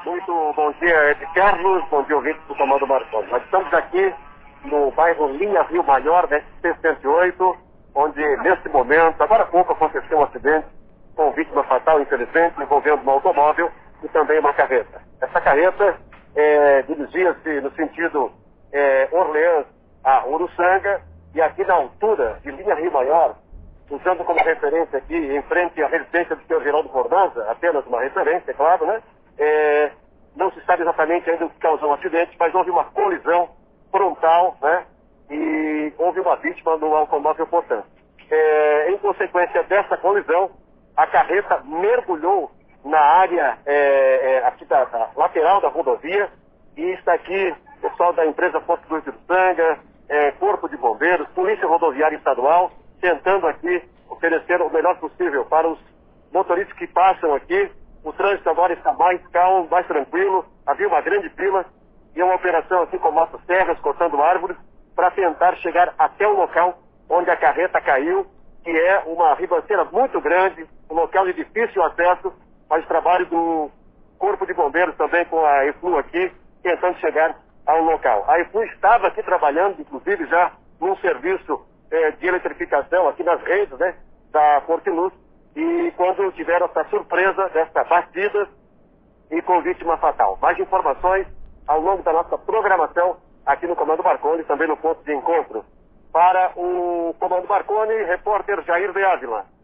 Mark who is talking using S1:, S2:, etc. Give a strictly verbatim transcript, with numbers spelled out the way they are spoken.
S1: Muito bom dia, Ed Carlos, bom dia, ouvintes do Comando Marconi. Nós estamos aqui no bairro Linha Rio Maior, da S C cento e oito, onde, neste momento, agora há pouco aconteceu um acidente com vítima fatal, infelizmente, envolvendo um automóvel e também uma carreta. Essa carreta é, dirigia-se no sentido é, Orleans a Uruçanga, e aqui na altura de Linha Rio Maior, usando como referência aqui, em frente à residência do senhor Geraldo Fornaza, apenas uma referência, é claro, né? É, não se sabe exatamente ainda o que causou o acidente, mas houve uma colisão frontal, né? E houve uma vítima no automóvel, portanto. É, em consequência dessa colisão, a carreta mergulhou na área é, é, aqui da, da lateral da rodovia, e está aqui o pessoal da empresa Porto do Uruçanga, é, Corpo de Bombeiros, Polícia Rodoviária Estadual, tentando aqui oferecer o melhor possível para os motoristas que passam aqui. O trânsito agora está mais calmo, mais tranquilo. Havia uma grande fila e uma operação aqui com motosserras, cortando árvores, para tentar chegar até o local onde a carreta caiu, que é uma ribanceira muito grande, um local de difícil acesso, mas trabalho do Corpo de Bombeiros também com a EFLU aqui, tentando chegar ao local. A EFLU estava aqui trabalhando, inclusive, já num serviço eh, de eletrificação aqui nas redes, né, da Fortiluz, e quando tiveram essa surpresa dessa batida e com vítima fatal. Mais informações ao longo da nossa programação aqui no Comando Marconi, também no ponto de encontro. Para o Comando Marconi, repórter Jair de Ávila.